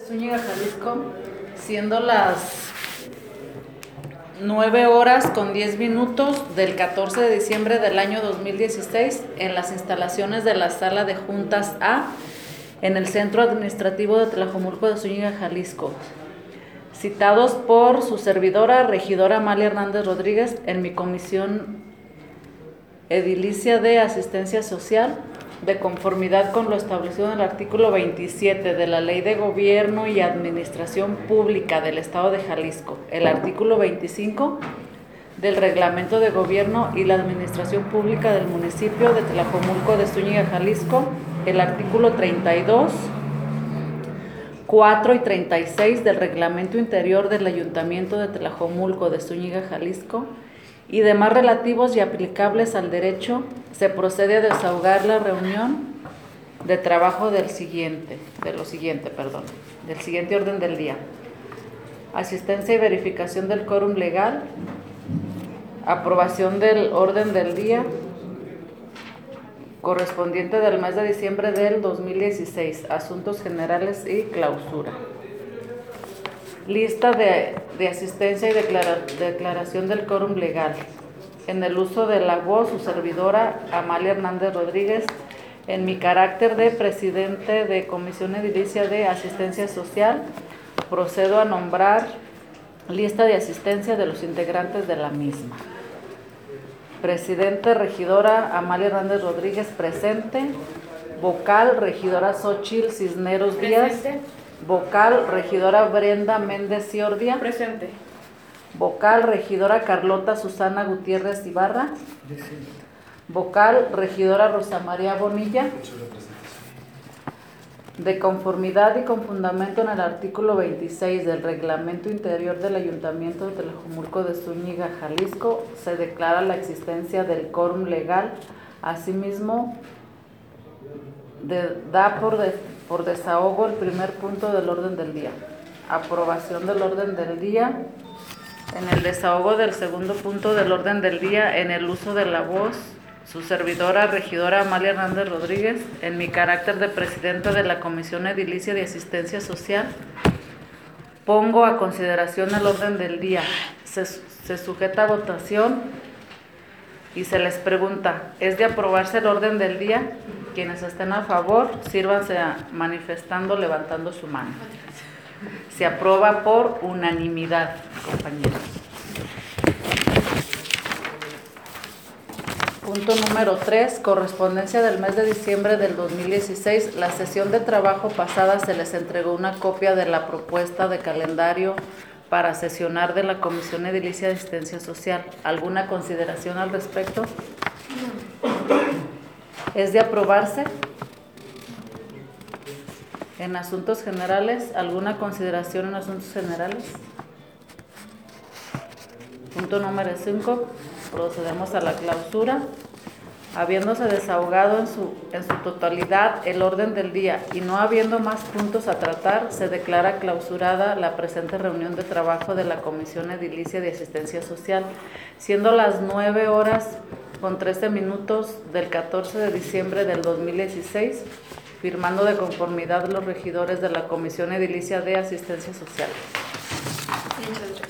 Zúñiga, Jalisco, siendo las 9:10 del 14 de diciembre del año 2016 en las instalaciones de la Sala de Juntas A en el Centro Administrativo de Tlajomulco de Zúñiga, Jalisco. Citados por su servidora, regidora Amalia Hernández Rodríguez, en mi comisión edilicia de asistencia social, de conformidad con lo establecido en el artículo 27 de la Ley de Gobierno y Administración Pública del Estado de Jalisco, el artículo 25 del Reglamento de Gobierno y la Administración Pública del municipio de Tlajomulco de Zúñiga, Jalisco, el artículo 32, 4 y 36 del Reglamento Interior del Ayuntamiento de Tlajomulco de Zúñiga, Jalisco, y demás relativos y aplicables al derecho, se procede a desahogar la reunión de trabajo del siguiente orden del día. Asistencia y verificación del quórum legal, aprobación del orden del día correspondiente del mes de diciembre del 2016, asuntos generales y clausura. Lista de asistencia y declaración del quórum legal. En el uso de la voz, su servidora Amalia Hernández Rodríguez, en mi carácter de presidente de Comisión Edilicia de Asistencia Social, procedo a nombrar lista de asistencia de los integrantes de la misma. Presidente, regidora Amalia Hernández Rodríguez, presente. Vocal, regidora Xochitl Cisneros Díaz. Presente. Vocal, regidora Brenda Méndez Ciordia. Presente. Vocal, regidora Carlota Susana Gutiérrez Ibarra. Vocal, regidora Rosa María Bonilla. De conformidad y con fundamento en el artículo 26 del Reglamento Interior del Ayuntamiento de Tlajomulco de Zúñiga, Jalisco, se declara la existencia del quórum legal. Asimismo, da por desahogo el primer punto del orden del día. Aprobación del orden del día. En el desahogo del segundo punto del orden del día, en el uso de la voz, su servidora, regidora Amalia Hernández Rodríguez, en mi carácter de presidenta de la Comisión Edilicia de Asistencia Social, pongo a consideración el orden del día. Se sujeta a votación y se les pregunta, ¿es de aprobarse el orden del día? Quienes estén a favor, sírvanse manifestando, levantando su mano. Se aprueba por unanimidad, compañeros. Punto número 3, correspondencia del mes de diciembre del 2016. La sesión de trabajo pasada se les entregó una copia de la propuesta de calendario para sesionar de la Comisión Edilicia de Asistencia Social. ¿Alguna consideración al respecto? ¿Es de aprobarse? En asuntos generales, ¿alguna consideración en asuntos generales? Punto número 5, procedemos a la clausura. Habiéndose desahogado en su totalidad el orden del día y no habiendo más puntos a tratar, se declara clausurada la presente reunión de trabajo de la Comisión Edilicia de Asistencia Social, siendo las 9:13 del 14 de diciembre del 2016, firmando de conformidad los regidores de la Comisión Edilicia de Asistencia Social. Muchas gracias.